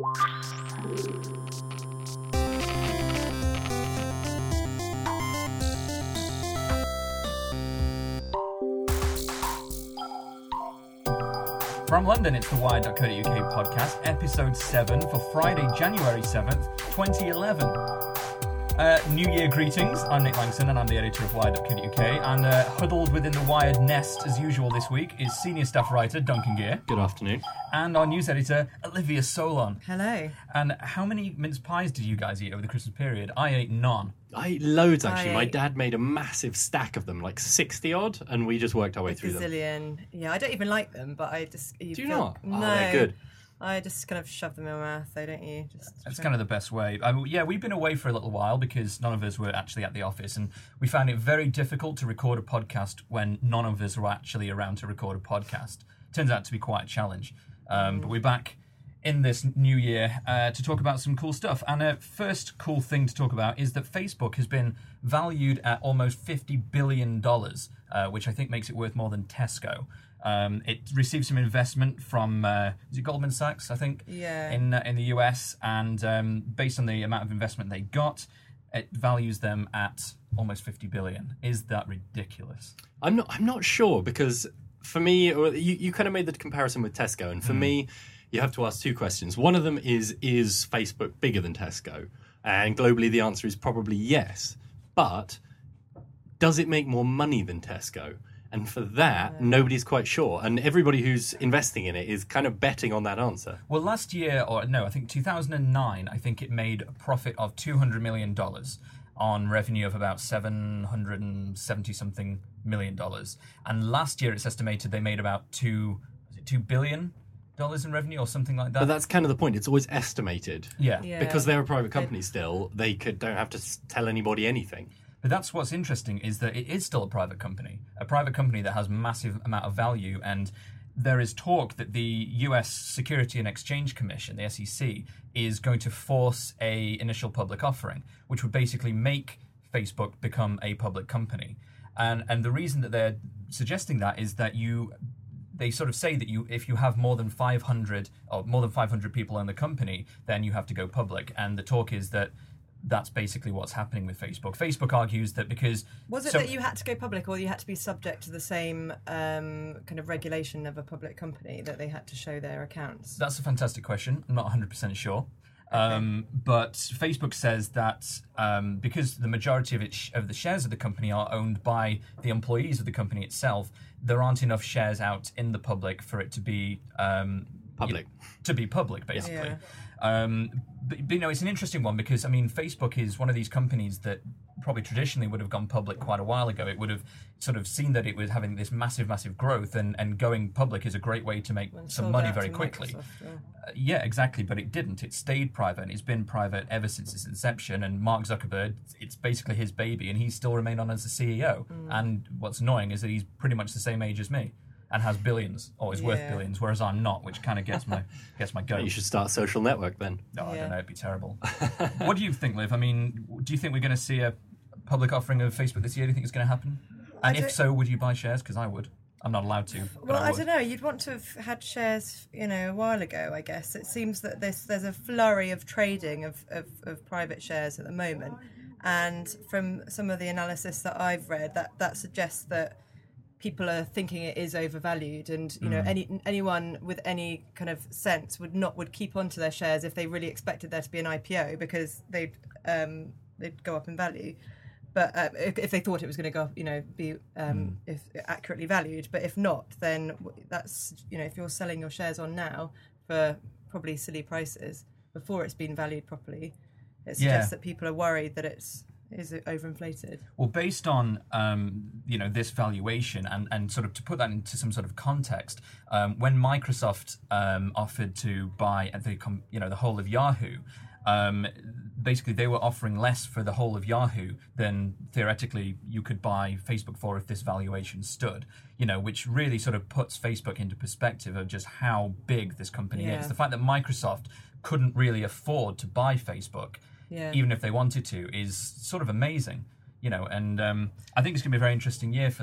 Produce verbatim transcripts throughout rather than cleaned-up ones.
From London, it's the Wired dot co dot U K podcast, episode seven for Friday, January seventh, twenty eleven. Uh, New Year greetings. I'm Nick Langson and I'm the editor of Wired dot co dot U K. And uh, huddled within the Wired nest as usual this week is senior staff writer Duncan Gear. Good afternoon. And our news editor Olivia Solon. Hello. And how many mince pies did you guys eat over the Christmas period? I ate none. I ate loads, actually. I My ate- dad made a massive stack of them, like sixty odd, and we just worked our way A through them. gazillion. Yeah, I don't even like them, but I just... You Do you feel, not? Oh, No. they're good. I just kind of shove them in my mouth, though, don't you? Just It's kind of the best way. I mean, yeah, we've been away for a little while because none of us were actually at the office, and we found it very difficult to record a podcast when none of us were actually around to record a podcast. Turns out to be quite a challenge. Um, Mm. But we're back in this new year uh, to talk about some cool stuff. And a first cool thing to talk about is that Facebook has been valued at almost fifty billion dollars, uh, which I think makes it worth more than Tesco. Um, it received some investment from uh, is it Goldman Sachs, I think, Yeah. in uh, in the U S, and um, based on the amount of investment they got, it values them at almost fifty billion. Is that ridiculous? I'm not. I'm not sure because for me, well, you you kind of made the comparison with Tesco, and for me, you have to ask two questions. One of them is is Facebook bigger than Tesco? And globally, the answer is probably yes. But does it make more money than Tesco? And for that, nobody's quite sure. And everybody who's investing in it is kind of betting on that answer. Well, last year, or no, I think two thousand nine, I think it made a profit of two hundred million dollars on revenue of about seven hundred seventy something million dollars. And last year, it's estimated they made about two, was it two billion dollars in revenue or something like that? But that's kind of the point. It's always estimated. yeah. Yeah. Because they're a private company still, they could don't have to s- tell anybody anything. But that's what's interesting is that it is still a private company, a private company that has massive amount of value, and there is talk that the U S Security and Exchange Commission, the S E C, is going to force a initial public offering, which would basically make Facebook become a public company. And and the reason that they're suggesting that is that you they sort of say that you if you have more than five hundred or more than five hundred people in the company, then you have to go public. And the talk is that that's basically what's happening with Facebook. Facebook argues that because... Was it so- that you had to go public, or you had to be subject to the same um, kind of regulation of a public company, that they had to show their accounts? That's a fantastic question. I'm not one hundred percent sure. Um, but Facebook says that um, because the majority of, it of the shares of the company are owned by the employees of the company itself, there aren't enough shares out in the public for it to be... Um, Public. you know, to be public, basically. Yeah. Um, but, but, you know, it's an interesting one because, I mean, Facebook is one of these companies that probably traditionally would have gone public quite a while ago. It would have sort of seen that it was having this massive, massive growth, and, and going public is a great way to make When some sold money out very to quickly. Microsoft, yeah. Uh, yeah, exactly, but it didn't. It stayed private, and it's been private ever since its inception, and Mark Zuckerberg, it's basically his baby, and he's still remained on as the C E O. Mm. And what's annoying is that he's pretty much the same age as me and has billions, or is worth Yeah. billions, whereas I'm not, which kind of gets my gets my goat. You should start a social network then. No, I Yeah. don't know, it'd be terrible. What do you think, Liv? I mean, do you think we're going to see a public offering of Facebook this year? Do you think it's going to happen? And if don't- so, would you buy shares? Because I would. I'm not allowed to. But Well, I, I would. don't know. You'd want to have had shares, you know, a while ago, I guess. It seems that there's, there's a flurry of trading of, of, of private shares at the moment. And from some of the analysis that I've read, that, that suggests that people are thinking it is overvalued, and you know, any anyone with any kind of sense would not would keep on to their shares if they really expected there to be an I P O, because they'd um, they'd go up in value. But uh, if, if they thought it was going to go up, you know, be um, if accurately valued. But if not, then w- that's, you know, if you're selling your shares on now for probably silly prices before it's been valued properly, it suggests Yeah. that people are worried that it's is overinflated. Well, based on um, you know this valuation, and, and sort of to put that into some sort of context, um, when Microsoft um, offered to buy the com- you know the whole of Yahoo, um, basically they were offering less for the whole of Yahoo than theoretically you could buy Facebook for if this valuation stood. You know, which really sort of puts Facebook into perspective of just how big this company Yeah. is. The fact that Microsoft couldn't really afford to buy Facebook, Yeah. even if they wanted to, is sort of amazing, you know, and um, I think it's going to be a very interesting year for them.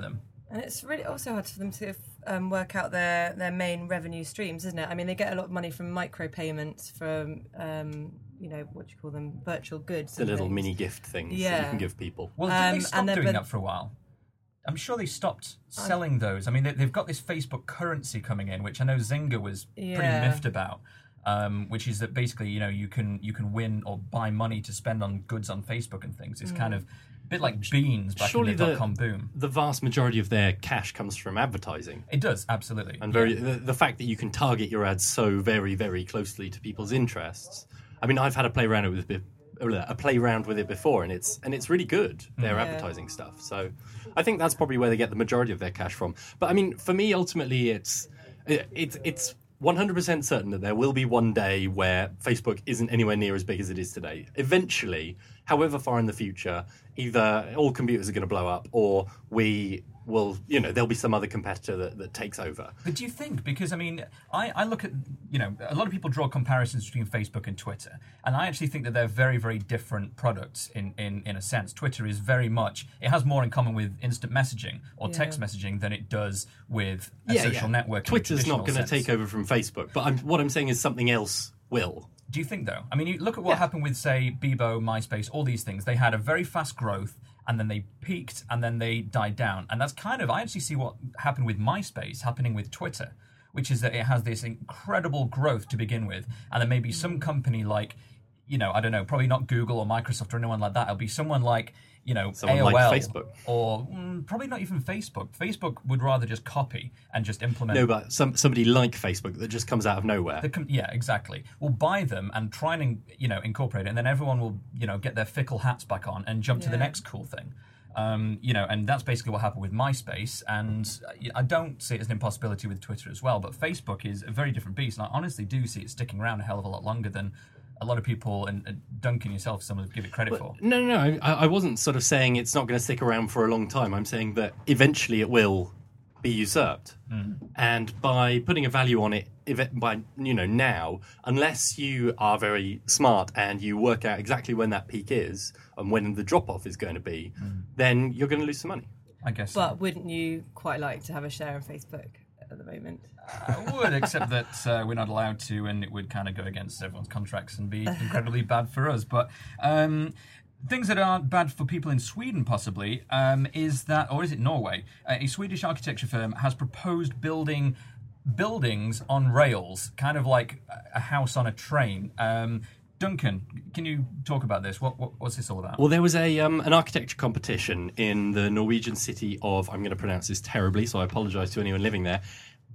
And it's really also hard for them to um, work out their, their main revenue streams, isn't it? I mean, they get a lot of money from micropayments, from, um, you know, what do you call them, virtual goods. The and little things. mini gift things Yeah. that you can give people. Well, did Um, they stop and then- doing but- that for a while? I'm sure they stopped selling those. I mean, they, they've got this Facebook currency coming in, which I know Zynga was pretty Yeah. miffed about. Um, which is that basically, you know, you can you can win or buy money to spend on goods on Facebook and things. It's kind of a bit like beans back Surely in the the- dot-com boom. The vast majority of their cash comes from advertising. It does, absolutely. And very the, the fact that you can target your ads so very, very closely to people's interests. I mean, I've had a play around with it, a play around with it before, and it's and it's really good. Their Yeah. advertising stuff. So I think that's probably where they get the majority of their cash from. But I mean, for me, ultimately, it's it, it's it's one hundred percent certain that there will be one day where Facebook isn't anywhere near as big as it is today. Eventually, however far in the future, either all computers are going to blow up, or we will, you know, there'll be some other competitor that, that takes over. But do you think, because I mean, I, I look at, you know, a lot of people draw comparisons between Facebook and Twitter, and I actually think that they're very, very different products in, in, in a sense. Twitter is very much, it has more in common with instant messaging or text Yeah. messaging than it does with a social network. in a Twitter's not traditional going to sense. take over from Facebook, but I'm, what I'm saying is something else will. Do you think, though? I mean, you look at what Yeah. happened with, say, Bebo, MySpace, all these things. They had a very fast growth, and then they peaked, and then they died down. And that's kind of, I actually see what happened with MySpace happening with Twitter, which is that it has this incredible growth to begin with, and then maybe some company like, you know, I don't know, probably not Google or Microsoft or anyone like that. It'll be someone like, you know, Someone A O L. like Facebook. Or mm, probably not even Facebook. Facebook would rather just copy and just implement. No, but some somebody like Facebook that just comes out of nowhere. The com- yeah, exactly. We'll buy them and try and, you know, incorporate it, and then everyone will, you know, get their fickle hats back on and jump to the Yeah. next cool thing. Um, you know, and that's basically what happened with MySpace, and I don't see it as an impossibility with Twitter as well, but Facebook is a very different beast, and I honestly do see it sticking around a hell of a lot longer than a lot of people, and, and Duncan yourself, some would give it credit for. No, no, no. I, I wasn't sort of saying it's not going to stick around for a long time. I'm saying that eventually it will be usurped. Mm. And by putting a value on it, if it, by you know now, unless you are very smart and you work out exactly when that peak is and when the drop off is going to be, Mm. then you're going to lose some money. I guess so. But wouldn't you quite like to have a share in Facebook at the moment? I would, except that uh, we're not allowed to, and it would kind of go against everyone's contracts and be incredibly bad for us. But um, things that aren't bad for people in Sweden, possibly, um, is that, or is it Norway? Uh, a Swedish architecture firm has proposed building buildings on rails, kind of like a house on a train. Um, Duncan, can you talk about this? What, what what's this all about? Well, there was a um, an architecture competition in the Norwegian city of, I'm going to pronounce this terribly, so I apologise to anyone living there,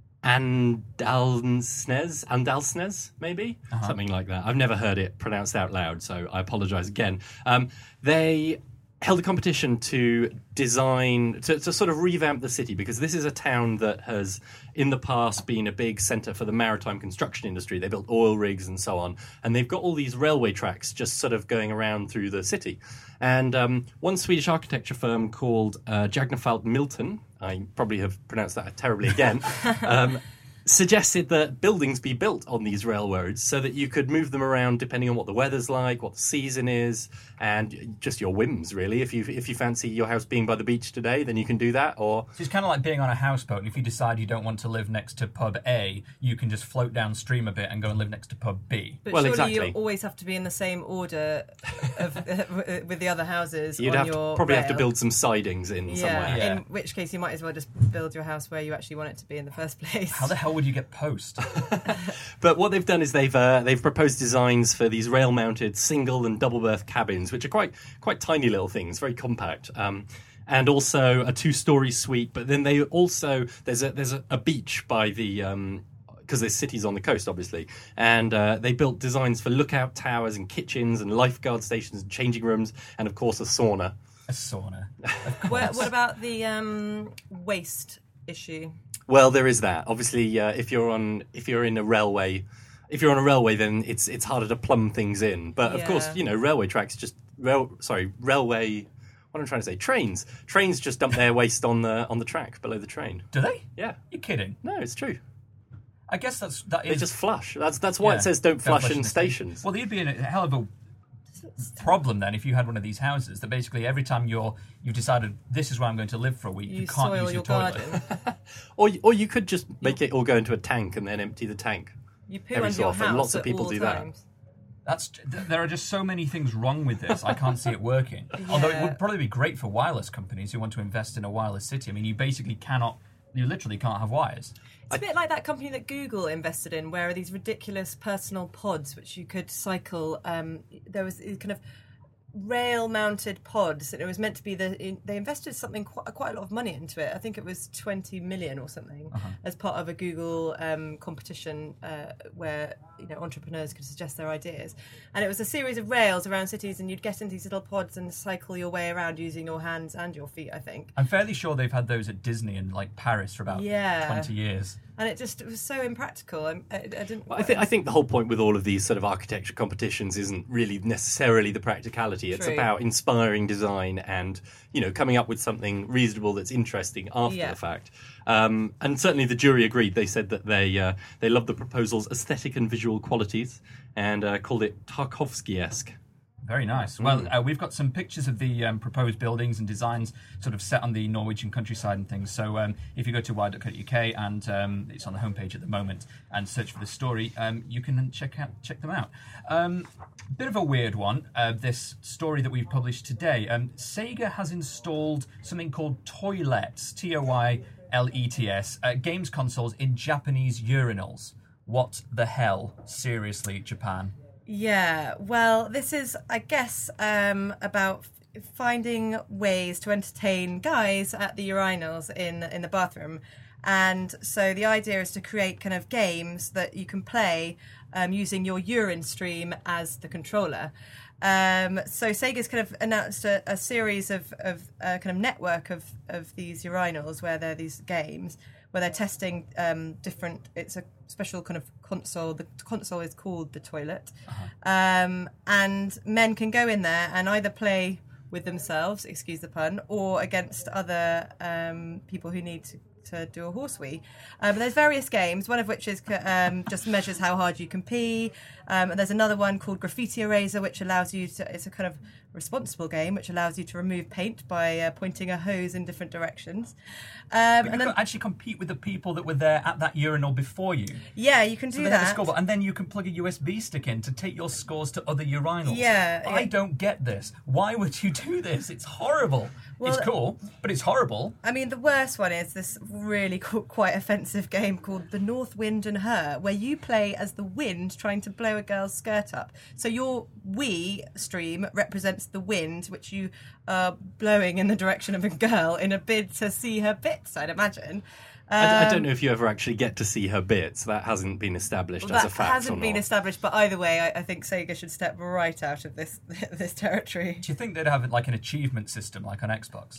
Andalsnes, Andalsnes, maybe? Uh-huh. Something like that. I've never heard it pronounced out loud, so I apologise again. Um, they held a competition to design, to, to sort of revamp the city, because this is a town that has, in the past, been a big centre for the maritime construction industry. They built oil rigs and so on, and they've got all these railway tracks just sort of going around through the city. And um, one Swedish architecture firm called uh, Jagnefalt Milton, I probably have pronounced that terribly again, um, suggested that buildings be built on these railroads so that you could move them around depending on what the weather's like, what the season is, and just your whims, really. If you if you fancy your house being by the beach today, then you can do that. Or So it's kind of like being on a houseboat, and if you decide you don't want to live next to pub A, you can just float downstream a bit and go and live next to pub B. But Well, surely exactly. you always have to be in the same order of, with the other houses you'd on have your to, probably have to rail. build some sidings in Yeah, somewhere. Yeah. in which case you might as well just build your house where you actually want it to be in the first place. How the hell would you get post? But what they've done is they've uh, they've proposed designs for these rail-mounted single and double berth cabins, which are quite quite tiny little things, very compact, um, and also a two-story suite. But then they also there's a there's a, a beach by the. Um, because there's cities on the coast, obviously. And uh, they built designs for lookout towers and kitchens and lifeguard stations and changing rooms and, of course, a sauna. A sauna. Where, what about the um, waste issue? Well, there is that. Obviously, uh, if you're on if you're in a railway, if you're on a railway, then it's it's harder to plumb things in. But of Yeah. course, you know, railway tracks just rail. Sorry, railway. What am I trying to say? Trains. Trains just dump their waste on the on the track below the train. Do they? Yeah. You're kidding. No, it's true. I guess that's that They is just flush. That's that's why yeah, it says don't flush in the stations. Well, you'd be in a hell of a problem then if you had one of these houses that basically every time you're you've decided this is where I'm going to live for a week, you, You can't soil use your, your toilet. garden. Or or you could just make it all go into a tank and then empty the tank. You poo Every under so your often, house lots of at people all do that. times. That's th- there are just so many things wrong with this. I can't see it working. Although it Yeah. would probably be great for wireless companies who want to invest in a wireless city. I mean, you basically cannot, you literally can't have wires. It's a bit like that company that Google invested in, where are these ridiculous personal pods which you could cycle. Um, there was kind of rail-mounted pods, and it was meant to be the. In, they invested something quite, quite a lot of money into it. I think it was twenty million or something, Uh-huh. as part of a Google um, competition uh, where you know entrepreneurs could suggest their ideas. And it was a series of rails around cities, and you'd get into these little pods and cycle your way around using your hands and your feet, I think. I'm fairly sure they've had those at Disney and like Paris for about Yeah. twenty years. And it just it was so impractical. I, I, I didn't. Well, I think I think the whole point with all of these sort of architecture competitions isn't really necessarily the practicality. It's True. about inspiring design and you know coming up with something reasonable that's interesting after Yeah. the fact. Um, and certainly the jury agreed. They said that they uh, they loved the proposal's aesthetic and visual qualities and uh, called it Tarkovsky-esque. Very nice. Well, uh, we've got some pictures of the um, proposed buildings and designs sort of set on the Norwegian countryside and things. So um, if you go to wire dot co dot U K and um, it's on the homepage at the moment and search for the story, um, you can check out check them out. Um, bit of a weird one, uh, this story that we've published today. Um, Sega has installed something called Toilets, T O Y L E T S, uh, games consoles in Japanese urinals. What the hell? Seriously, Japan. Yeah, well, this is, I guess, um, about f- finding ways to entertain guys at the urinals in in the bathroom. And so the idea is to create kind of games that you can play um, using your urine stream as the controller. Um, so Sega's kind of announced a, a series of, of uh, kind of network of, of these urinals where there are these games where they're testing um, different. It's a special kind of console. The console is called the Toilet, um, and men can go in there and either play with themselves, excuse the pun, or against other um, people who need to, to do a horse wee. Um, there's various games, one of which is um, just measures how hard you can pee. Um, and there's another one called Graffiti Eraser, which allows you to. It's a kind of responsible game which allows you to remove paint by uh, pointing a hose in different directions. Um, But you and then, could actually compete with the people that were there at that urinal before you. yeah, you can do So they have a that. scoreboard, and then you can plug a U S B stick in to take your scores to other urinals. Yeah, I yeah. don't get this. Why would you do this? It's horrible. Well, it's cool, but it's horrible. I mean, the worst one is this really cool, quite offensive game called The North Wind and Her, where you play as the wind trying to blow a girl's skirt up. So your Wii stream represents the wind, which you are blowing in the direction of a girl in a bid to see her bits, I'd imagine. I, I Um, don't know if you ever actually get to see her bits. That hasn't been established Well, as that a fact hasn't or been not. established, but either way, I, I think Sega should step right out of this this territory. Do you think they'd have like an achievement system like on Xbox?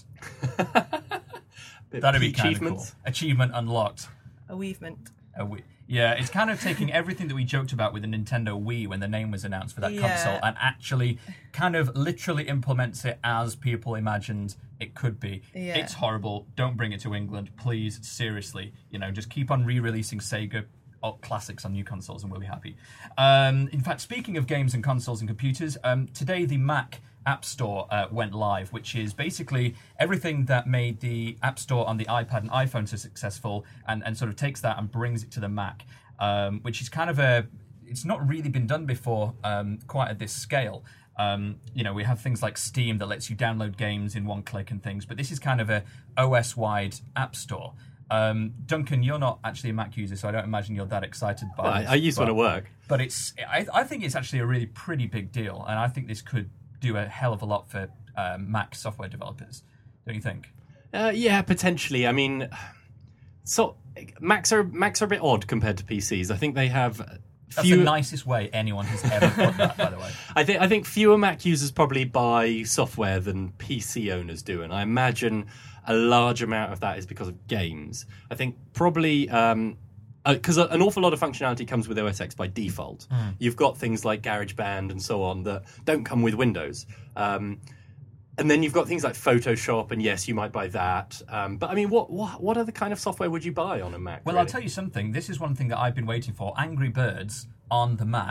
Bit That'd be kind of cool. achievements. Achievement unlocked. A weavement. A Wii. Yeah, it's kind of taking everything that we joked about with the Nintendo Wii when the name was announced for that Yeah. console and actually kind of literally implements it as people imagined it could be. Yeah. It's horrible. Don't bring it to England, please. Seriously. You know, just keep on re-releasing Sega oh, classics on new consoles and we'll be happy. Um, in fact, speaking of games and consoles and computers, um, today the Mac App Store uh, went live, which is basically everything that made the App Store on the iPad and iPhone so successful and, and sort of takes that and brings it to the Mac, um, which is kind of a... It's not really been done before um, quite at this scale. Um, you know, we have things like Steam that lets you download games in one click and things, but this is kind of a O S-wide App Store. Um, Duncan, you're not actually a Mac user, so I don't imagine you're that excited by Well, I, this. I use one but- at work. But it's, I, I think it's actually a really pretty big deal, and I think this could do a hell of a lot for um, Mac software developers. Don't you think? Uh, yeah, potentially. I mean, so Macs are Macs are a bit odd compared to P Cs. I think they have That's few. the nicest way anyone has ever put that, by the way. I think I think fewer Mac users probably buy software than P C owners do, and I imagine a large amount of that is because of games. I think probably. Um, Because an awful lot of functionality comes with O S X by default. Mm. You've got things like GarageBand and so on that don't come with Windows. Um, and then you've got things like Photoshop, and yes, you might buy that. Um, but I mean, what, what what other kind of software would you buy on a Mac? Well, really? I'll tell you something. This is one thing that I've been waiting for. Angry Birds on the Mac.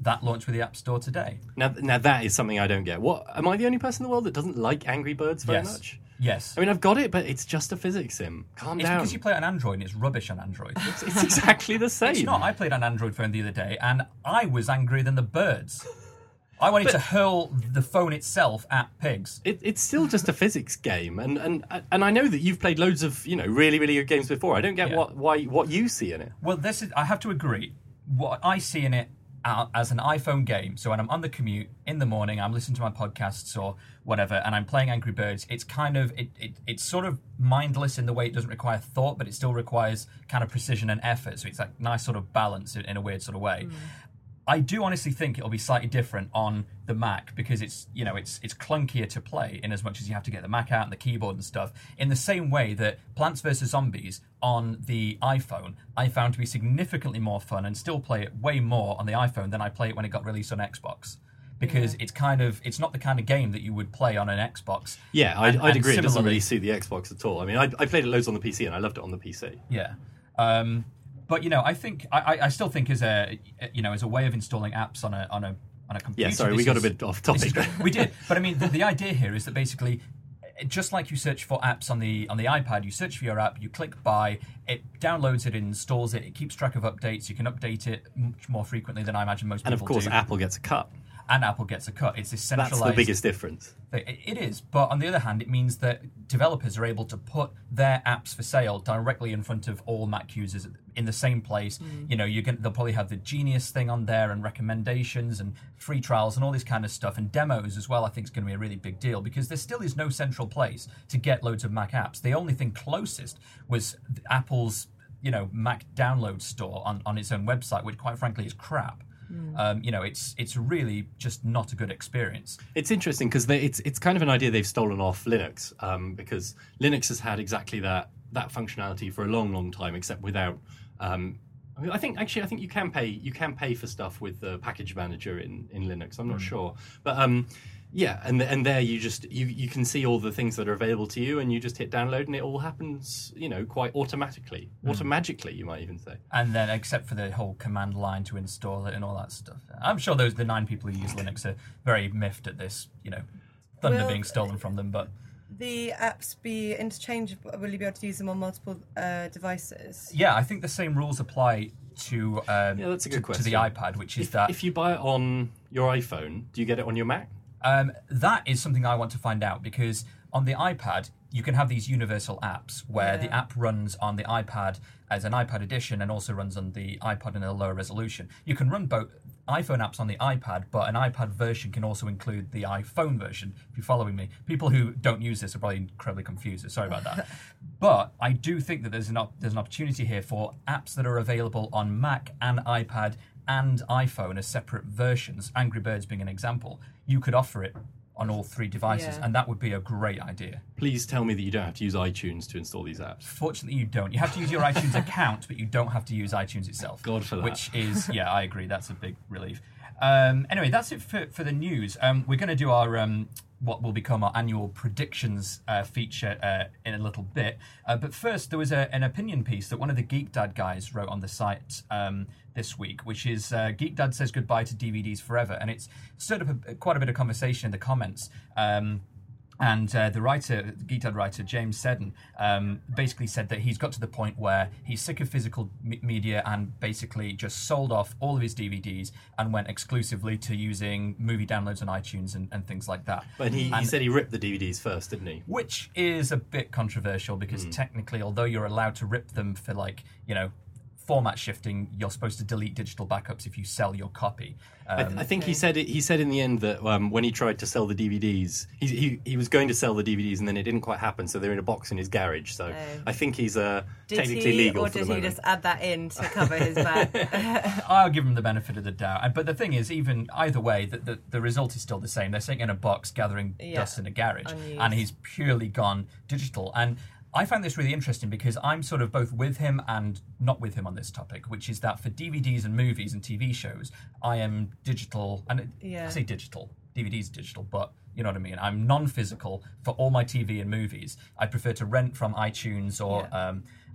that launched with the App Store today. Now, now that is something I don't get. What am I the only person in the world that doesn't like Angry Birds very Yes. much? Yes. I mean, I've got it, but it's just a physics sim. Calm It's down. because you play it on Android and it's rubbish on Android. It's, it's exactly the same. It's not. I played on Android phone the other day and I was angrier than the birds. I wanted to hurl the phone itself at pigs. It, it's still just a physics game, and, and and I know that you've played loads of you know really really good games before. I don't get Yeah. what why what you see in it. Well, this is. I have to agree. What I see in it uh, as an iPhone game. So when I'm on the commute in the morning, I'm listening to my podcasts or whatever, and I'm playing Angry Birds. It's kind of it, it. It's sort of mindless in the way it doesn't require thought, but it still requires kind of precision and effort. So it's like nice sort of balance in, in a weird sort of way. Mm. I do honestly think it'll be slightly different on the Mac because it's, you know, it's it's clunkier to play in as much as you have to get the Mac out and the keyboard and stuff. In the same way that Plants versus. Zombies on the iPhone, I found to be significantly more fun and still play it way more on the iPhone than I play it when it got released on Xbox. Because yeah. it's kind of it's not the kind of game that you would play on an Xbox. Yeah, I'd, and, I'd and agree. It doesn't similarly- really suit the Xbox at all. I mean, I, I played it loads on the P C and I loved it on the P C. Yeah. Um, But you know, I think I, I still think as a you know as a way of installing apps on a on a on a computer. Yeah, sorry, this we got is- a bit off topic. this is- we did, but I mean, the, the idea here is that basically, just like you search for apps on the on the iPad, you search for your app, you click buy, it downloads it, installs it, it keeps track of updates. You can update it much more frequently than I imagine most And people of course, do. Apple gets a cut. And Apple gets a cut. It's this centralized. That's the biggest difference. It it is, but on the other hand, it means that developers are able to put their apps for sale directly in front of all Mac users in the same place. Mm. You know, you're going they'll probably have the Genius thing on there and recommendations and free trials and all this kind of stuff and demos as well. I think is going to be a really big deal because there still is no central place to get loads of Mac apps. The only thing closest was Apple's, you know, Mac download store on, on its own website, which quite frankly is crap. Mm. Um, you know, it's it's really just not a good experience. It's interesting because it's it's kind of an idea they've stolen off Linux um, because Linux has had exactly that that functionality for a long, long time, except without. Um, I, mean, I think actually I think you can pay you can pay for stuff with the package manager in, in Linux. I'm not mm. sure, but um, yeah, and and there you just you, you can see all the things that are available to you, and you just hit download, and it all happens, you know, quite automatically, mm. automagically, you might even say. And then, except for the whole command line to install it and all that stuff, I'm sure those the nine people who use Linux are very miffed at this, you know, thunder Will being stolen from them. But the apps be interchangeable? Will you be able to use them on multiple uh, devices? yeah, I think the same rules apply to um, yeah, that's a good to, question. to the iPad, which is if, that if you buy it on your iPhone, do you get it on your Mac? Um, that is something I want to find out because on the iPad, you can have these universal apps where Yeah. the app runs on the iPad as an iPad edition and also runs on the iPod in a lower resolution. You can run both iPhone apps on the iPad, but an iPad version can also include the iPhone version, if you're following me. People who don't use this are probably incredibly confused. Sorry about that. But I do think that there's an, op- there's an opportunity here for apps that are available on Mac and iPad and iPhone as separate versions, Angry Birds being an example. You could offer it on all three devices, Yeah. and that would be a great idea. Please tell me that you don't have to use iTunes to install these apps. Fortunately, you don't. You have to use your iTunes account, but you don't have to use iTunes itself. God for that. Which is, yeah, I agree. That's a big relief. Um, anyway, that's it for, for the news. Um, we're going to do our um, what will become our annual predictions uh, feature uh, in a little bit. Uh, but first, there was a, an opinion piece that one of the Geek Dad guys wrote on the site um, this week, which is uh, Geek Dad says goodbye to D V Ds forever. And it's stirred up a, quite a bit of conversation in the comments. Um, And uh, the writer, the Geek Dad writer, James Seddon, um, basically said that he's got to the point where he's sick of physical m- media and basically just sold off all of his D V Ds and went exclusively to using movie downloads on iTunes and, and things like that. But he, he And- said he ripped the D V Ds first, didn't he? Which is a bit controversial because technically, although you're allowed to rip them for like, you know, format shifting, you're supposed to delete digital backups if you sell your copy. Um, I, th- I think he said it, he said in the end that um, when he tried to sell the D V Ds, he, he he was going to sell the D V Ds and then it didn't quite happen, so they're in a box in his garage. So Oh. I think he's uh, Did technically he, legal or for did the he moment. just add that in to cover his back? I'll give him the benefit of the doubt. And- But the thing is, even either way, the, the, the result is still the same. They're sitting in a box gathering Yeah, dust in a garage, unused. and he's purely gone digital. And I find this really interesting because I'm sort of both with him and not with him on this topic, which is that for D V Ds and movies and T V shows, I am digital, and it, Yeah. I say digital, D V Ds digital, but you know what I mean. I'm non-physical for all my T V and movies. I prefer to rent from iTunes or Yeah. um,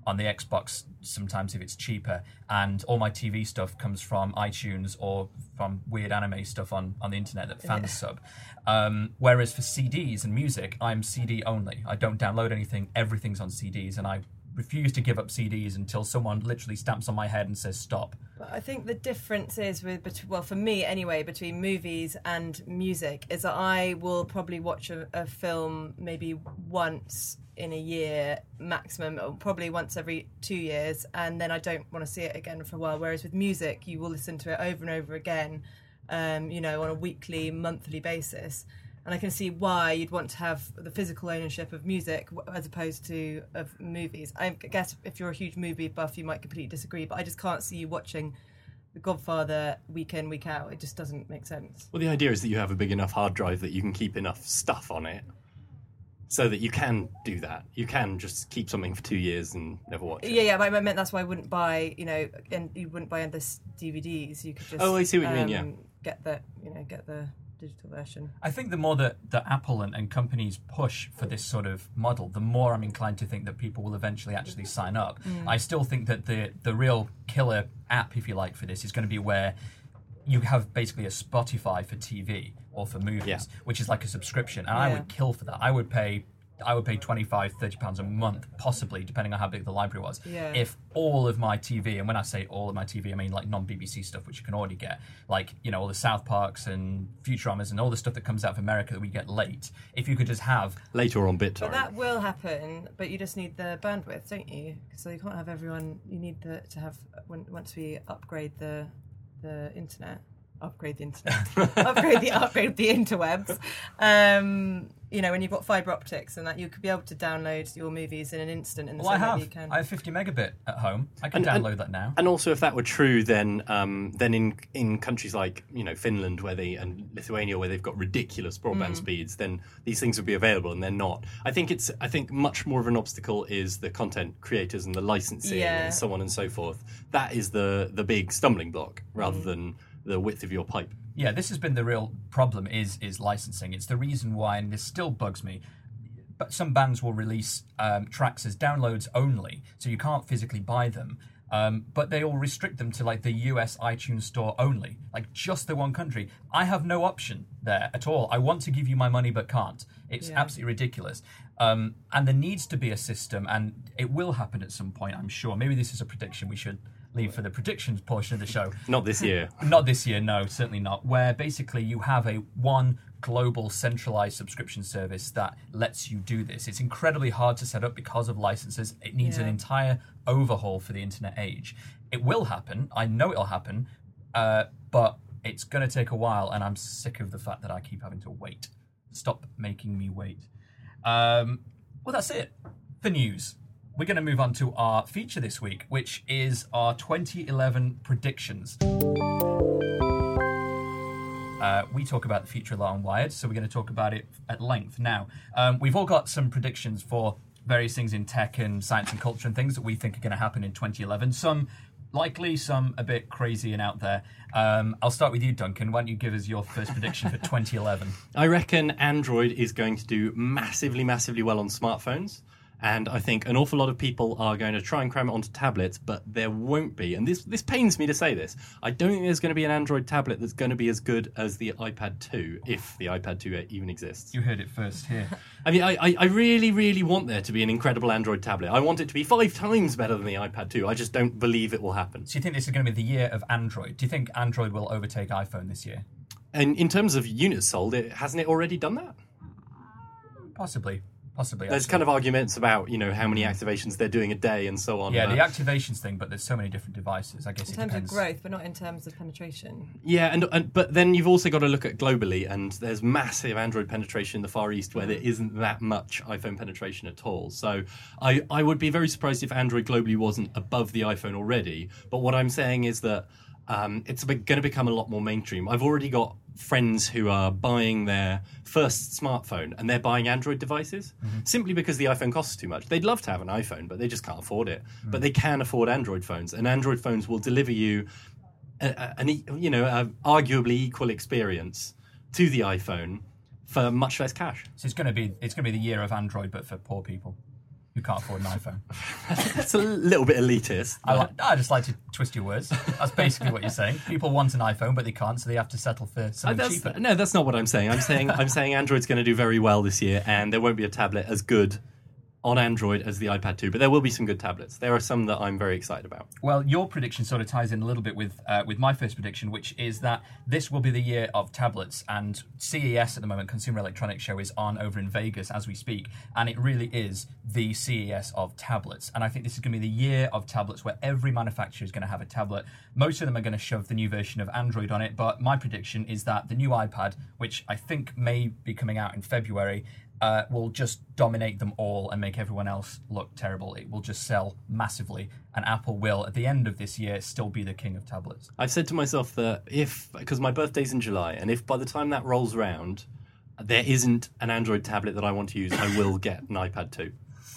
on the Xbox sometimes if it's cheaper, and all my T V stuff comes from iTunes or from weird anime stuff on, on the internet that fans yeah. sub. Um, whereas for C Ds and music, I'm C D only. I don't download anything. Everything's on C Ds, and I refuse to give up C Ds until someone literally stamps on my head and says stop. But I think the difference is with, well, for me anyway, between movies and music is that I will probably watch a, a film maybe once in a year maximum, or probably once every two years, and then I don't want to see it again for a while. Whereas with music, you will listen to it over and over again, um, you know, on a weekly, monthly basis. And I can see why you'd want to have the physical ownership of music as opposed to of movies. I guess if you're a huge movie buff, you might completely disagree, but I just can't see you watching The Godfather week in, week out. It just doesn't make sense. Well, the idea is that you have a big enough hard drive that you can keep enough stuff on it so that you can do that. You can just keep something for two years and never watch it. Yeah, yeah, but I meant that's why I wouldn't buy, you know, and you wouldn't buy endless D V Ds. You could just oh, I see what you um, mean, yeah. Get the, you know, get the digital version. I think the more that, that Apple and, and companies push for this sort of model, the more I'm inclined to think that people will eventually actually sign up. Mm. I still think that the the real killer app, if you like, for this is going to be where you have basically a Spotify for T V or for movies, yeah. which is like a subscription, and yeah. I would kill for that. I would pay I would pay twenty-five, thirty pounds a month, possibly, depending on how big the library was, yeah. if all of my T V, and when I say all of my T V, I mean like non-B B C stuff, which you can already get, like, you know, all the South Parks and Futuramas and all the stuff that comes out of America that we get late, if you could just have... Later on BitTorrent. But that will happen, but you just need the bandwidth, don't you? So you can't have everyone, you need the, to have, when, once we upgrade the the internet, upgrade the internet, upgrade the upgrade the interwebs. Um, you know, when you've got fibre optics and that, you could be able to download your movies in an instant. In the well, same I have. way you can. I have fifty megabit at home. I can and, download and, that now. And also, if that were true, then um, then in in countries like you know Finland, where they and Lithuania, where they've got ridiculous broadband mm. speeds, then these things would be available, and they're not. I think it's. I think much more of an obstacle is the content creators and the licensing yeah. and so on and so forth. That is the the big stumbling block, rather mm. than the width of your pipe. Yeah, this has been the real problem is is licensing. It's the reason why, and this still bugs me, but some bands will release um, tracks as downloads only, so you can't physically buy them. Um, but they all restrict them to like the U S iTunes store only, like just the one country. I have no option there at all. I want to give you my money, but can't. It's yeah. absolutely ridiculous. Um, and there needs to be a system, and it will happen at some point, I'm sure. Maybe this is a prediction we should leave for the predictions portion of the show. Not this year. Not this year, no, certainly not. Where basically you have a one global centralized subscription service that lets you do this. It's incredibly hard to set up because of licenses. It needs yeah. an entire overhaul for the internet age. It will happen. I know it'll happen, uh, but it's going to take a while, and I'm sick of the fact that I keep having to wait. Stop making me wait. Um, well, that's it for news. We're going to move on to our feature this week, which is our twenty eleven predictions. Uh, we talk about the future a lot on Wired, so we're going to talk about it at length. Now, um, we've all got some predictions for various things in tech and science and culture and things that we think are going to happen in twenty eleven. Some likely, some a bit crazy and out there. Um, I'll start with you, Duncan. Why don't you give us your first prediction for twenty eleven? I reckon Android is going to do massively, massively well on smartphones. And I think an awful lot of people are going to try and cram it onto tablets, but there won't be. And this this pains me to say this. I don't think there's going to be an Android tablet that's going to be as good as the iPad two, if the iPad two even exists. You heard it first here. I mean, I, I really, really want there to be an incredible Android tablet. I want it to be five times better than the iPad two. I just don't believe it will happen. So you think this is going to be the year of Android? Do you think Android will overtake iPhone this year? And in terms of units sold, it hasn't it already done that? Possibly. Possibly. There's actually. kind of arguments about, you know, how many activations they're doing a day and so on. Yeah, but... the activations thing, but there's so many different devices. I guess in it terms depends. of growth, but not in terms of penetration. Yeah, and, and but then you've also got to look at globally, and there's massive Android penetration in the Far East where there isn't that much iPhone penetration at all. So I, I would be very surprised if Android globally wasn't above the iPhone already. But what I'm saying is that um, it's going to become a lot more mainstream. I've already got friends who are buying their first smartphone and they're buying Android devices mm-hmm. simply because the iPhone costs too much. They'd love to have an iPhone, but they just can't afford it. Mm. But they can afford Android phones, and Android phones will deliver you an you know a arguably equal experience to the iPhone for much less cash. So it's going to be it's going to be the year of Android, but for poor people who can't afford an iPhone. It's a little bit elitist. I, like, I just like to twist your words. That's basically what you're saying. People want an iPhone, but they can't, so they have to settle for something that's, cheaper. No, that's not what I'm saying. I'm saying I'm saying Android's going to do very well this year, and there won't be a tablet as good on Android as the iPad two, but there will be some good tablets. There are some that I'm very excited about. Well, your prediction sort of ties in a little bit with uh, with my first prediction, which is that this will be the year of tablets, and C E S at the moment, Consumer Electronics Show, is on over in Vegas as we speak, and it really is the C E S of tablets. And I think this is going to be the year of tablets where every manufacturer is going to have a tablet. Most of them are going to shove the new version of Android on it, but my prediction is that the new iPad, which I think may be coming out in February, Uh, will just dominate them all and make everyone else look terrible. It will just sell massively, and Apple will, at the end of this year, still be the king of tablets. I've said to myself that if, because my birthday's in July, and if by the time that rolls round, there isn't an Android tablet that I want to use, I will get an iPad two.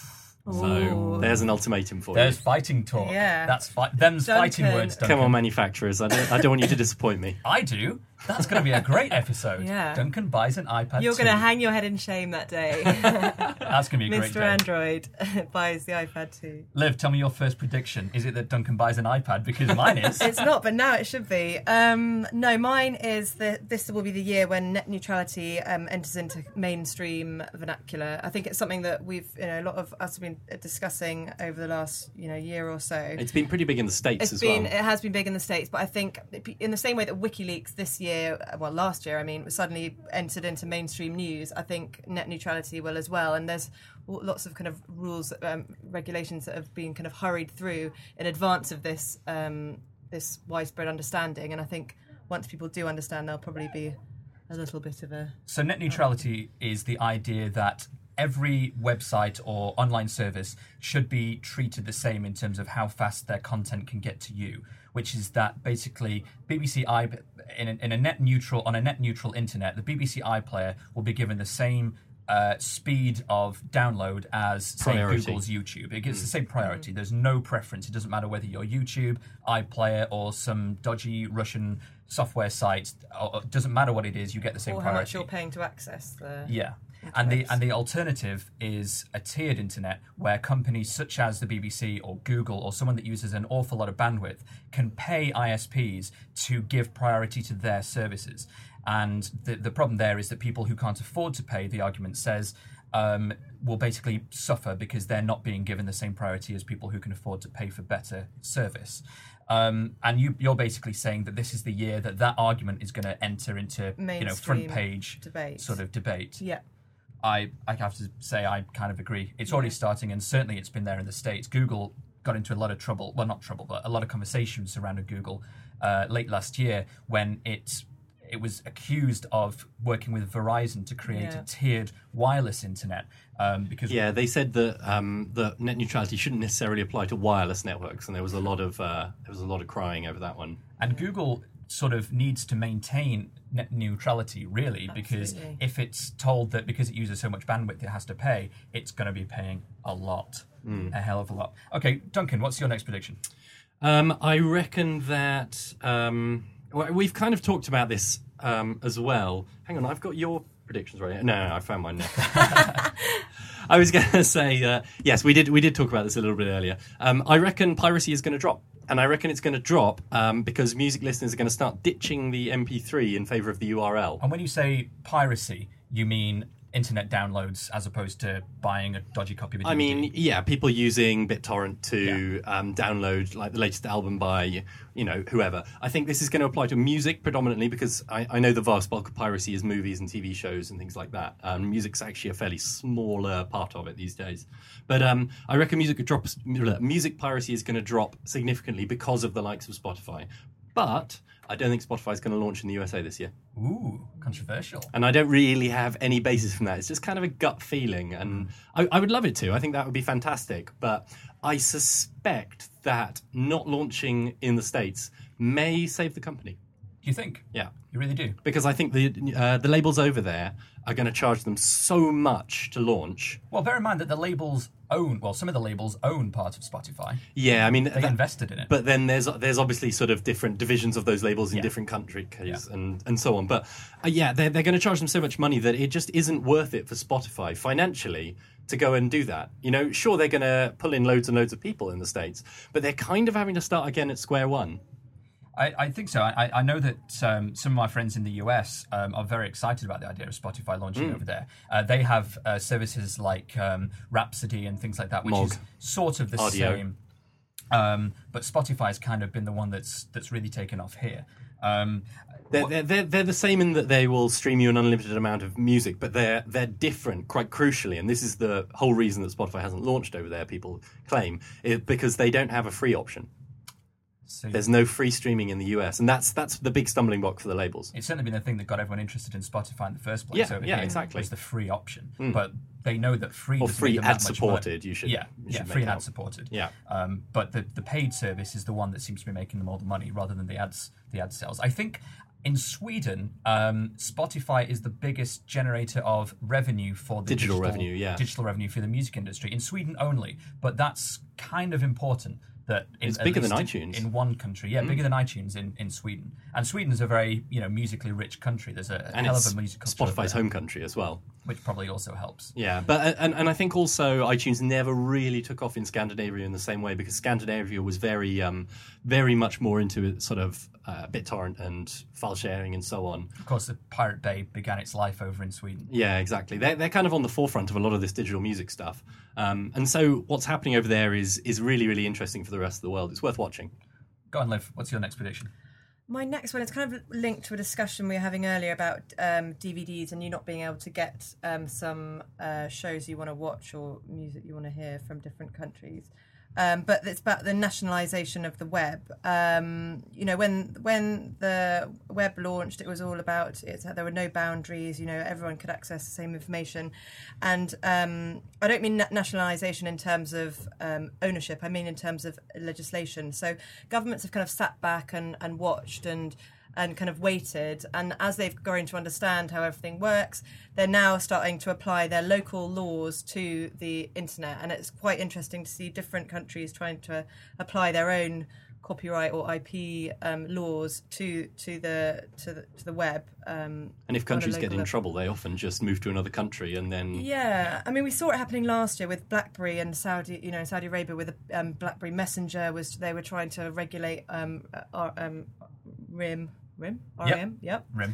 So Ooh. there's an ultimatum for There's you. fighting talk. Yeah. That's fi- them's Duncan. fighting words, Duncan. Come on, manufacturers. I don't, I don't want you to disappoint me. I do. That's going to be a great episode. Yeah. Duncan buys an iPad You're two. going to hang your head in shame that day. That's going to be a great Mister day. Android buys the iPad two. Liv, tell me your first prediction. Is it that Duncan buys an iPad? Because mine is. It's not, but now it should be. Um, no, mine is that this will be the year when net neutrality um, enters into mainstream vernacular. I think it's something that we've, you know, a lot of us have been discussing over the last, you know, year or so. It's been pretty big in the States It's as been, well. it has been big in the States, but I think in the same way that WikiLeaks this year, well, last year, I mean, suddenly entered into mainstream news, I think net neutrality will as well. And there's lots of kind of rules, um, regulations that have been kind of hurried through in advance of this um, this widespread understanding. And I think once people do understand, there'll probably be a little bit of a... So net neutrality is the idea that every website or online service should be treated the same in terms of how fast their content can get to you, which is that basically B B C i in a, in a net neutral on a net neutral internet, the B B C iPlayer will be given the same uh, speed of download as say Priority. Google's YouTube. It gets the same priority. There's no preference. It doesn't matter whether you're YouTube, iPlayer, or some dodgy Russian software site. It doesn't matter what it is. You get the same Or how priority. much you're paying to access the... Yeah. And the and the alternative is a tiered internet where companies such as the B B C or Google or someone that uses an awful lot of bandwidth can pay I S Ps to give priority to their services. And the the problem there is that people who can't afford to pay, the argument says, um, will basically suffer because they're not being given the same priority as people who can afford to pay for better service. Um, and you, you're basically saying that this is the year that that argument is going to enter into you know front Mainstream page debate. sort of debate. Yeah. I, I have to say I kind of agree. It's already starting, and certainly it's been there in the States. Google got into a lot of trouble, well, not trouble, but a lot of conversation surrounded Google uh, late last year when it it was accused of working with Verizon to create Yeah. a tiered wireless internet. Um, because Yeah, they said that um, that net neutrality shouldn't necessarily apply to wireless networks, and there was a lot of uh, there was a lot of crying over that one. And Google sort of needs to maintain net neutrality, really, because Absolutely. if it's told that because it uses so much bandwidth it has to pay, it's going to be paying a lot, a hell of a lot. Okay, Duncan, what's your next prediction? Um, I reckon that um, well, we've kind of talked about this um, as well. Hang on, I've got your predictions right here. No, no, I found mine now. I was going to say uh, yes, we did. We did talk about this a little bit earlier. Um, I reckon piracy is going to drop, and I reckon it's going to drop um, because music listeners are going to start ditching the M P three in favour of the U R L. And when you say piracy, you mean internet downloads as opposed to buying a dodgy copy of a D V D? I mean, yeah, people using BitTorrent to um, download like the latest album by, you know, whoever. I think this is going to apply to music predominantly because I, I know the vast bulk of piracy is movies and T V shows and things like that. Um, music's actually a fairly smaller part of it these days. But um, I reckon music could drop. Music piracy is going to drop significantly because of the likes of Spotify. But I don't think Spotify is going to launch in the U S A this year. Ooh, controversial. And I don't really have any basis from that. It's just kind of a gut feeling. And I, I would love it to. I think that would be fantastic. But I suspect that not launching in the States may save the company. you think? Yeah. You really do? Because I think the uh, the labels over there are going to charge them so much to launch. Well, bear in mind that the labels own, well, some of the labels own part of Spotify. Yeah, I mean... They that, invested in it. But then there's there's obviously sort of different divisions of those labels in Yeah. different countries Yeah. and, and so on. But uh, yeah, they're, they're going to charge them so much money that it just isn't worth it for Spotify financially to go and do that. You know, sure, they're going to pull in loads and loads of people in the States, but they're kind of having to start again at square one. I, I think so. I, I know that um, some of my friends in the U S um, are very excited about the idea of Spotify launching Mm. over there. Uh, they have uh, services like um, Rhapsody and things like that, which Mog. is sort of the Audio. same. Um, but Spotify's kind of been the one that's that's really taken off here. Um, They're, they're, they're, they're the same in that they will stream you an unlimited amount of music, but they're they're different quite crucially, and this is the whole reason that Spotify hasn't launched over there, people claim, is because they don't have a free option. so There's no free streaming in the U S, and that's that's the big stumbling block for the labels. it's certainly been the thing that got everyone interested in Spotify in the first place. Yeah, over yeah, here, exactly. was the free option. But they know that free Or doesn't free make them that ad much supported, money. you should Yeah, you yeah, should free make and out. ad supported. Yeah. Um, but the, the paid service is the one that seems to be making them all the money rather than the ads the ad sales. I think in Sweden, um, Spotify is the biggest generator of revenue for the Digital revenue, yeah. digital revenue for the music industry in Sweden only. But that's kind of important. That in, It's at bigger than least iTunes. in, in one country, yeah, bigger than iTunes in, in Sweden. And Sweden's a very you know musically rich country. There's a, a And hell it's of a music culture over Spotify's there, home country as well. which probably also helps. Yeah, but and, and I think also iTunes never really took off in Scandinavia in the same way because Scandinavia was very, um, very much more into it, sort of uh, BitTorrent and file sharing and so on. Of course, the Pirate Bay began its life over in Sweden. Yeah, exactly. They're they're kind of on the forefront of a lot of this digital music stuff, um, and so what's happening over there is is really really interesting for the rest of the world. It's worth watching. Go on, Liv. What's your next prediction? My next one is kind of linked to a discussion we were having earlier about um, D V Ds and you not being able to get um, some uh, shows you want to watch or music you want to hear from different countries. Um, but it's about the nationalisation of the web. Um, you know, when when the web launched, it was all about it's, there were no boundaries. You know, everyone could access the same information, and um, I don't mean na- nationalisation in terms of um, ownership. I mean in terms of legislation. So governments have kind of sat back and, and watched and. and kind of waited, and as they've grown to understand how everything works, they're now starting to apply their local laws to the internet, and it's quite interesting to see different countries trying to apply their own copyright or I P um, laws to to the to the, to the web. Um, And if on a countries get local in level. trouble, they often just move to another country and then Yeah, I mean, we saw it happening last year with BlackBerry and Saudi, you know, Saudi Arabia with the um, BlackBerry Messenger was they were trying to regulate um, uh, um, RIM, RIM, R I M, yep. Rim.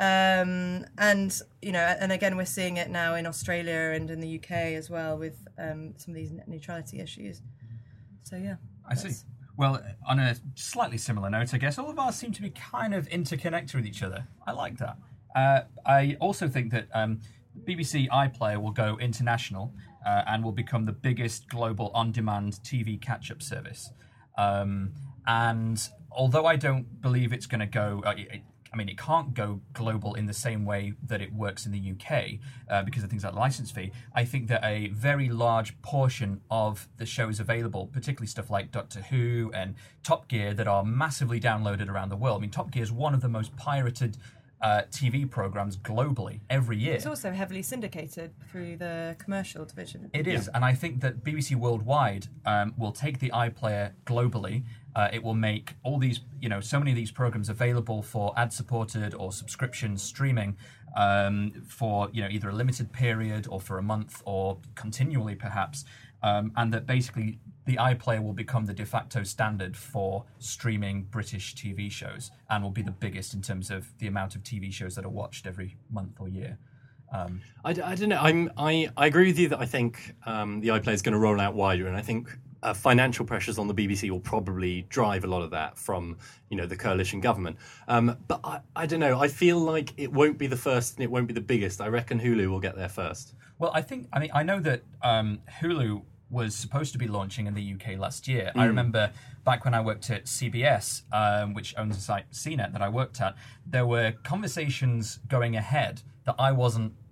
Um, and you know, and again, we're seeing it now in Australia and in the U K as well with um, some of these net neutrality issues. So yeah, I see. Well, on a slightly similar note, I guess all of ours seem to be kind of interconnected with each other. I like that. Uh, I also think that um, B B C iPlayer will go international uh, and will become the biggest global on-demand T V catch-up service. Um, and although I don't believe it's going to go... Uh, it, I mean, it can't go global in the same way that it works in the U K uh, because of things like license fee. I think that a very large portion of the shows available, particularly stuff like Doctor Who and Top Gear, that are massively downloaded around the world. I mean, Top Gear is one of the most pirated uh, T V programs globally every year. it's also heavily syndicated through the commercial division. It is, and I think that B B C Worldwide um, will take the iPlayer globally. Uh, it will make all these, you know, so many of these programs available for ad-supported or subscription streaming um, for, you know, either a limited period or for a month or continually, perhaps, um, and that basically the iPlayer will become the de facto standard for streaming British T V shows and will be the biggest in terms of the amount of T V shows that are watched every month or year. Um, I, I don't know. I'm, I, I agree with you that I think um, the iPlayer is going to roll out wider, and I think uh, financial pressures on the B B C will probably drive a lot of that from, you know, the coalition government. Um, but I, I don't know. I feel like it won't be the first and it won't be the biggest. I reckon Hulu will get there first. Well, I think, I mean, I know that um, Hulu was supposed to be launching in the U K last year. I remember back when I worked at C B S, um, which owns the site C net that I worked at, there were conversations going ahead that I wasn't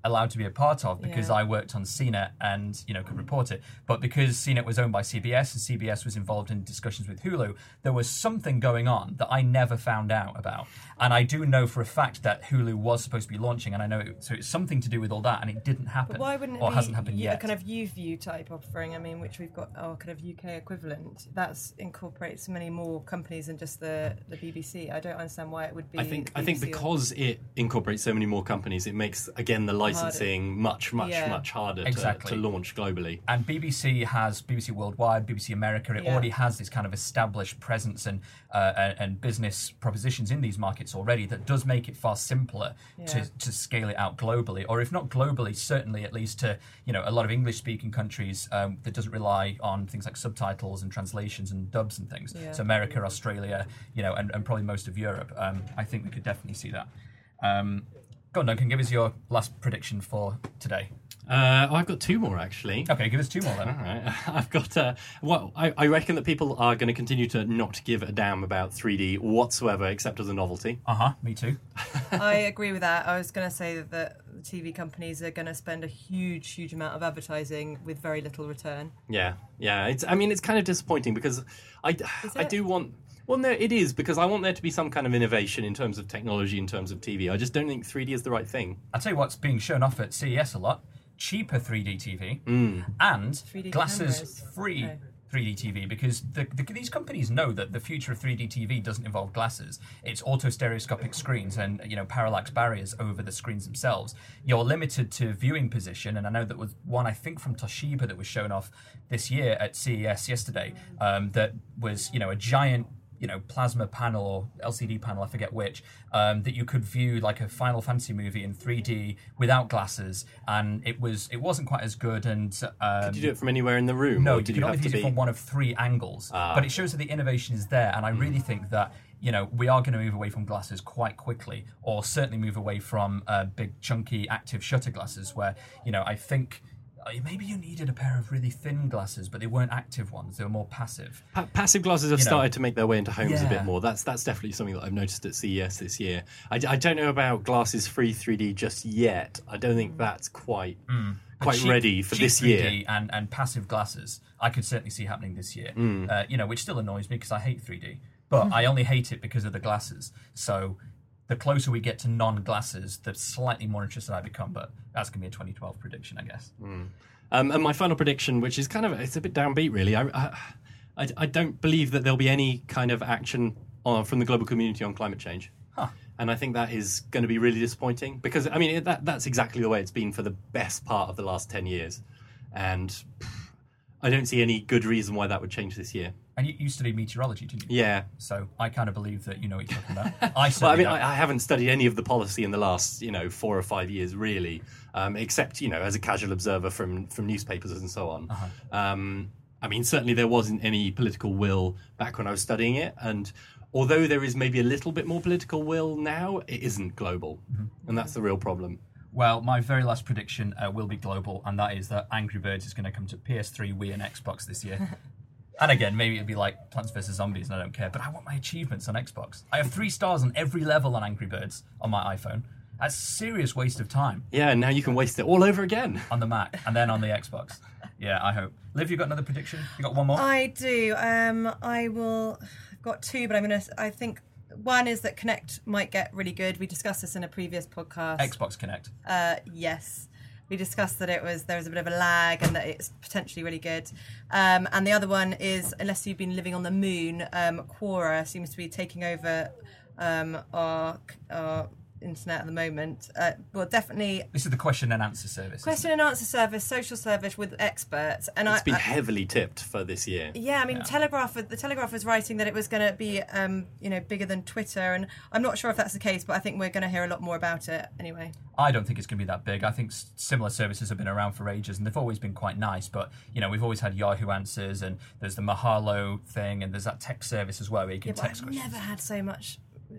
allowed to be a part of because Yeah. I worked on C net and, you know, could report it. But because C net was owned by C B S and C B S was involved in discussions with Hulu, there was something going on that I never found out about. And I do know for a fact that Hulu was supposed to be launching, and I know it, so it's something to do with all that, and it didn't happen. But why wouldn't it or be hasn't happened y- yet? a kind of YouView type offering? I mean, which we've got our kind of U K equivalent. That's incorporates many more companies than just the, the B B C. I don't understand why it would be. I think I B B think C or- because it incorporates so many more companies, it makes again the licensing much much Yeah. much harder to, Exactly. to launch globally. And B B C has B B C Worldwide, B B C America. It Yeah. already has this kind of established presence and uh, and, and business propositions in these markets already. That does make it far simpler Yeah. to, to scale it out globally, or if not globally, certainly at least to you know a lot of English-speaking countries um, that doesn't rely on things like subtitles and translations and dubs and things. Yeah. So America, Australia, you know, and, and probably most of Europe. Um, I think we could definitely see that. Um, go on, Duncan. Give us your last prediction for today. Uh, oh, I've got two more actually. Okay, give us two more All then. right, I've got. Uh, well, I, I reckon that people are going to continue to not give a damn about three D whatsoever, except as a novelty. Uh huh. Me too. I agree with that. I was going to say that the T V companies are going to spend a huge, huge amount of advertising with very little return. Yeah, yeah. It's. I mean, it's kind of disappointing because I, I it? do want. Well, no, it is because I want there to be some kind of innovation in terms of technology, in terms of T V. I just don't think three D is the right thing. I'll tell you what's being shown off at C E S a lot. Cheaper three D T V Mm. and three D glasses cameras. free Okay. three D T V because the, the, these companies know that the future of three D T V doesn't involve glasses. It's auto stereoscopic screens and you know parallax barriers over the screens themselves. You're limited to viewing position, and I know that was one I think from Toshiba that was shown off this year at C E S yesterday. Um, that was you know a giant. you know, plasma panel or L C D panel, I forget which, um, that you could view like a Final Fantasy movie in three D without glasses, and it was it wasn't quite as good. And um, Did you do it from anywhere in the room? no, or you did can you only have to use it be? from one of three angles, Ah. but it shows that the innovation is there, and I really think that you know we are going to move away from glasses quite quickly, or certainly move away from uh, big chunky active shutter glasses, where you know I think. Maybe you needed a pair of really thin glasses, but they weren't active ones. They were more passive. Pa- passive glasses have You know. started to make their way into homes a Yeah. bit more. That's that's definitely something that I've noticed at C E S this year. I, d- I don't know about glasses free three D just yet. I don't think that's quite quite Cheap- ready for cheap this three D year. and, and passive glasses, I could certainly see happening this year. Mm. Uh, you know, which still annoys me because I hate three D, but I only hate it because of the glasses. So the closer we get to non-glasses, the slightly more interested I become. But that's going to be a twenty twelve prediction, I guess. Um, and my final prediction, which is kind of it's a bit downbeat, really. I, I I I don't believe that there'll be any kind of action on, from the global community on climate change. Huh. And I think that is going to be really disappointing because I mean it, that that's exactly the way it's been for the best part of the last ten years, and pff, I don't see any good reason why that would change this year. And you, you studied meteorology, didn't you? Yeah. So I kind of believe that you know what you're talking about. I Well, I certainly mean, don't. I, I haven't studied any of the policy in the last, you know, four or five years, really, um, except, you know, as a casual observer from from newspapers and so on. Uh-huh. Um, I mean, certainly there wasn't any political will back when I was studying it, and although there is maybe a little bit more political will now, it isn't global, and that's the real problem. Well, my very last prediction uh, will be global, and that is that Angry Birds is going to come to P S three, Wii, and Xbox this year. And again, maybe it'll be like Plants vs. Zombies, and I don't care, but I want my achievements on Xbox. I have three stars on every level on Angry Birds on my iPhone. That's a serious waste of time Yeah, and now you can waste it all over again. on the Mac, and then on the Xbox. Yeah, I hope. Liv, you got another prediction? You got one more? I do. Um, I will. I've got two, but I'm gonna. I think one is that Connect might get really good. We discussed this in a previous podcast. Xbox Connect. Uh, yes, we discussed that it was there was a bit of a lag and that it's potentially really good. Um, and the other one is, unless you've been living on the moon, um, Quora seems to be taking over um, our our internet at the moment. Uh, well, definitely This is the question and answer service. question and answer service, social service with experts, and It's I, been I heavily tipped for this year. Yeah, I mean, Yeah. Telegraph. The Telegraph was writing that it was going to be, um, you know, bigger than Twitter, and I'm not sure if that's the case, but I think we're going to hear a lot more about it anyway. I don't think it's going to be that big. I think s- similar services have been around for ages, and they've always been quite nice. But you know, we've always had Yahoo Answers, and there's the Mahalo thing, and there's that text service as well where you can Yeah, but text I've questions. never had so much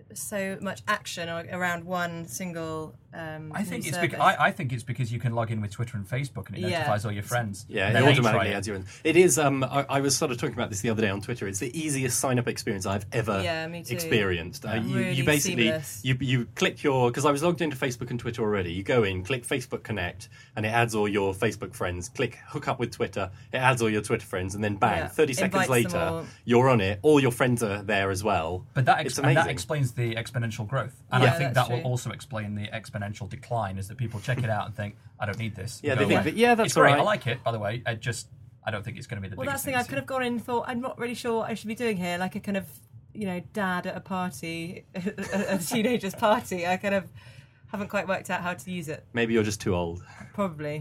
so much action around one single. Um, I think new it's service. because I, I think it's because you can log in with Twitter and Facebook and it Yeah. notifies all your friends. Yeah, Then it they automatically try it. adds you in. It is. Um, I, I was sort of talking about this the other day on Twitter. It's the easiest sign-up experience I've ever Yeah, me too. experienced. Uh, you, Really you basically seamless. you you click your because I was logged into Facebook and Twitter already. You go in, click Facebook Connect, and it adds all your Facebook friends. Click hook up with Twitter. It adds all your Twitter friends, and then bang, Yeah. thirty seconds Invites them later, all. you're on it. All your friends are there as well. But that, ex- it's and amazing. that explains the exponential growth. And Yeah, I think that's that will true. also explain the exponential decline, is that people check it out and think, I don't need this. Yeah, Go they think away. that- yeah, that's it's great. all right. I like it, by the way. I just, I don't think it's going to be the Well, biggest that's the thing. I this could year. have gone in and thought, I'm not really sure what I should be doing here. Like a kind of, you know, dad at a party, a, a teenager's party. I kind of haven't quite worked out how to use it. Maybe you're just too old. Probably.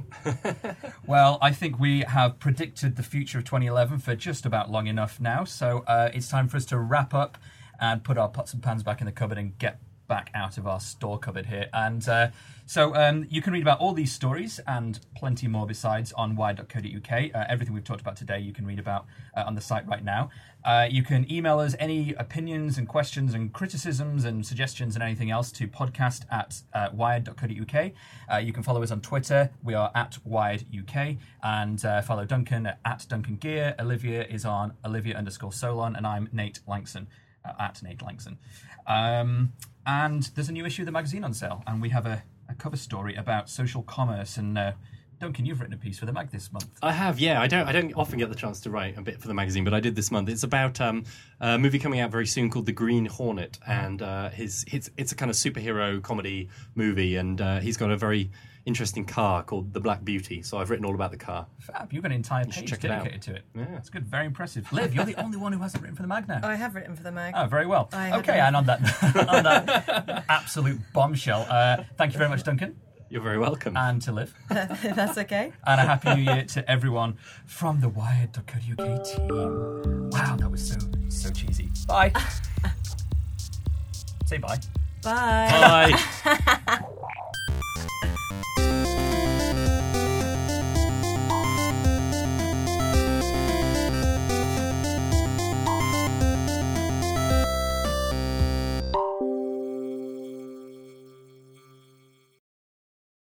Well, I think we have predicted the future of twenty eleven for just about long enough now. So uh, it's time for us to wrap up and put our pots and pans back in the cupboard and get back out of our store cupboard here. And uh, so um, you can read about all these stories and plenty more besides on wired dot co dot uk. Uh, everything we've talked about today you can read about uh, on the site right now. Uh, you can email us any opinions and questions and criticisms and suggestions and anything else to podcast at uh, wired dot co dot uk. Uh, you can follow us on Twitter. We are at wired U K. And uh, follow Duncan at, at Duncan Gear. Olivia is on Olivia underscore Solon. And I'm Nate Langson, uh, at Nate Langson. Um, and there's a new issue of the magazine on sale. And we have a, a cover story about social commerce. And uh, Duncan, you've written a piece for the mag this month. I have, yeah. I don't. I don't often get the chance to write a bit for the magazine, but I did this month. It's about um, a movie coming out very soon called The Green Hornet, and uh, his, his it's a kind of superhero comedy movie, and uh, he's got a very interesting car called the Black Beauty. So I've written all about the car. Fab, you've got an entire should page check it out. dedicated to it. Yeah. That's good, very impressive. Liv, you're the only one who hasn't written for the mag now. I have written for the mag. Oh, very well. I had Okay, a- and on that, on that absolute bombshell, uh, thank you very much, Duncan, You're very welcome. and to Liv. That's okay. And a happy new year to everyone from the wired dot co dot uk team. Wow, that was so, so cheesy. Bye. Say bye. Bye. Bye.